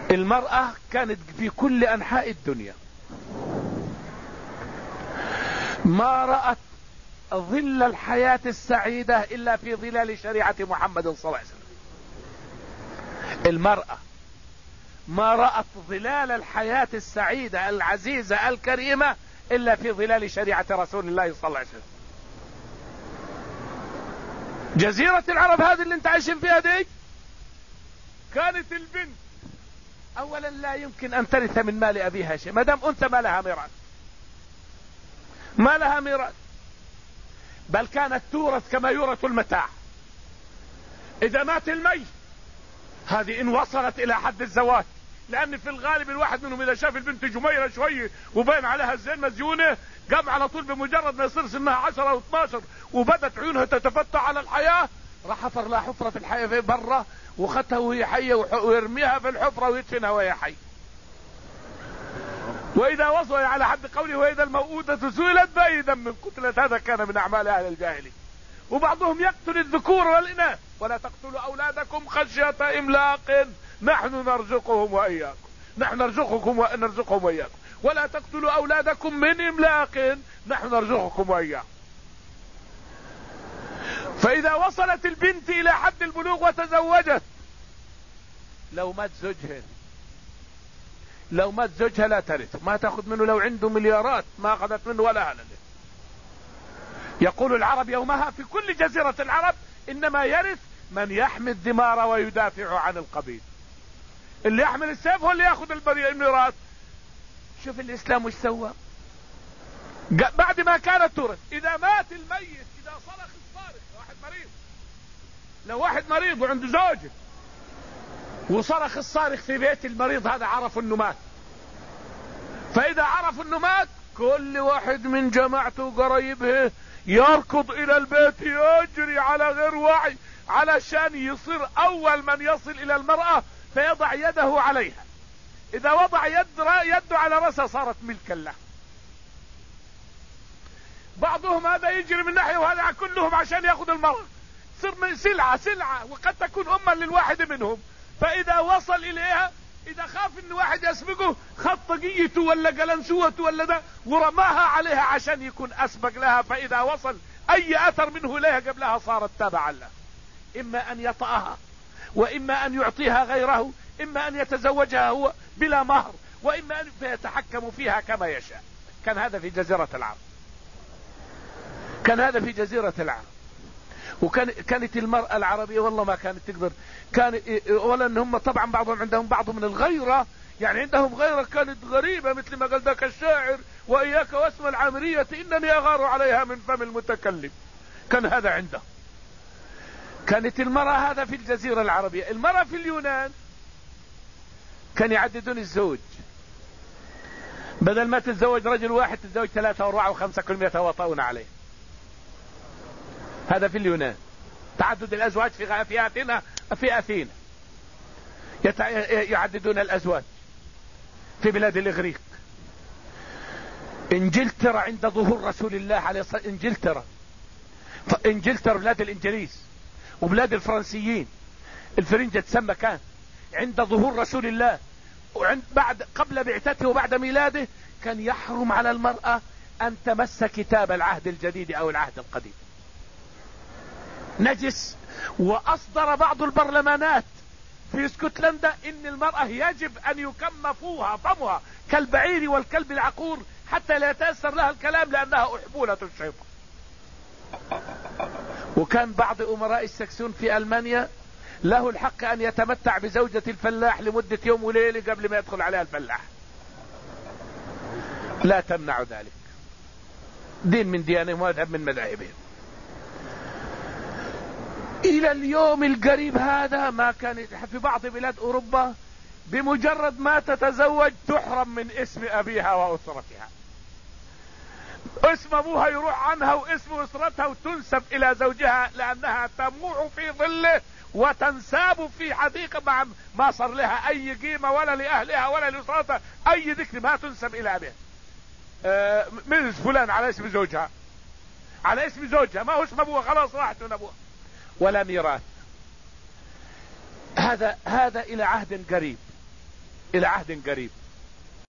المرأة كانت في كل أنحاء الدنيا، ما رأت ظل الحياة السعيدة إلا في ظلال شريعة محمد صلى الله عليه وسلم. المرأة ما رأت ظلال الحياة السعيدة العزيزة الكريمة إلا في ظلال شريعة رسول الله صلى الله عليه وسلم. جزيرة العرب هذه اللي انت عايشين فيها دي، كانت البنت اولا لا يمكن ان ترث من مال ابيها شيء، ما دام انثى ما لها ميراث، ما لها ميراث، بل كانت تورث كما يورث المتاع. اذا مات الميت، هذه ان وصلت الى حد الزواج، لان في الغالب الواحد منهم اذا شاف البنت جميلة شوية وبين عليها الزين مزيونة، قام على طول بمجرد ما يصير سنها 10 او 12 وبدت عيونها تتفتح على الحياة، راح حفر لها حفرة في الحياة في برة وخدها وهي حية ويرميها في الحفرة ويدفنها وهي حي. واذا وصل على حد قوله واذا الموءودة سئلت بأي ذنب قتلت، هذا كان من اعمال اهل الجاهلية. وبعضهم يقتل الذكور والاناث، ولا تقتلوا اولادكم خشية املاق نحن نرزقهم واياكم، نحن نرزقهم واياكم، ولا تقتلوا اولادكم من املاق نحن نرزقكم واياكم. فاذا وصلت البنت الى حد البلوغ وتزوجت، لو مات زوجها لا ترث، ما تاخذ منه لو عنده مليارات، ما اخذت منه ولا هلله. يقول العرب يومها في كل جزيرة العرب انما يرث من يحمي الدمار ويدافع عن القبيل. اللي يحمل السيف هو اللي ياخذ الميراث. شوف الاسلام وش سوى بعد ما كانت تورث. اذا مات الميت، اذا صرخ الصارخ، لو واحد مريض وعنده زوجه وصرخ الصارخ في بيت المريض، هذا عرف انه مات. فاذا عرف انه مات، كل واحد من جماعته وقرايبه يركض الى البيت، يجري على غير وعي علشان يصير اول من يصل الى المرأة فيضع يده عليها. اذا وضع يده على رأسها صارت ملكا له. بعضهم هذا يجري من ناحية وهذا كلهم عشان ياخذ المرأة، صير سلعة، وقد تكون اما للواحد منهم. فاذا وصل اليها، اذا خاف ان واحد يسبقه، خط طاقيته ولا قلنسوته ولا ده ورماها عليها عشان يكون اسبق لها. فاذا وصل اي اثر منه اليها قبلها صارت تابعا له، اما ان يطأها، واما ان يعطيها غيره، اما ان يتزوجها هو بلا مهر، واما ان يتحكم فيها كما يشاء. كان هذا في جزيرة العرب. وكانت المرأة العربية والله ما كانت تقدر، ولا ان هم طبعا بعضهم عندهم بعض من الغيرة، يعني عندهم غيرة كانت غريبة، مثل ما قال ذاك الشاعر: واياك واسم العامرية انني اغار عليها من فم المتكلم. كان هذا عنده. كانت المرأة هذا في الجزيرة العربية. المرأة في اليونان كان يعددون الزوج، بدل ما تتزوج رجل واحد تتزوج 3 و4 و5 كلهم يتواطؤون عليه. هذا في اليونان. تعدد الازواج في اثينا يعددون الازواج. في بلاد الاغريق، انجلترا عند ظهور رسول الله عليه الصلاة والسلام، انجلترا بلاد الانجليز وبلاد الفرنسيين، الفرنجة تسمى، كان عند ظهور رسول الله قبل بعثته وبعد ميلاده كان يحرم على المرأة ان تمس كتاب العهد الجديد او العهد القديم، نجس. واصدر بعض البرلمانات في اسكتلندا ان المرأة يجب ان يكم فمها كالبعير والكلب العقور حتى لا يتأثر لها الكلام، لانها احبولة الشيطان. وكان بعض امراء السكسون في المانيا له الحق ان يتمتع بزوجة الفلاح لمدة يوم وليلة قبل ما يدخل عليها الفلاح، لا تمنع ذلك. دين من ديانهم ومذهب من مذاهبهم. الى اليوم القريب هذا ما كان في بعض بلاد اوروبا بمجرد ما تتزوج تحرم من اسم ابيها واسرتها، اسم ابوها يروح عنها واسم اسرتها وتنسب الى زوجها، لانها تموع في ظله وتنساب في حديقة ما صار لها اي قيمة ولا لاهلها ولا لاسرتها اي ذكر، ما تنسب الى ابيها. من فلان على اسم زوجها، ما هو اسم ابوها، خلاص راحت من ابوها، ولا ميراث. هذا الى عهد قريب. الى عهد قريب.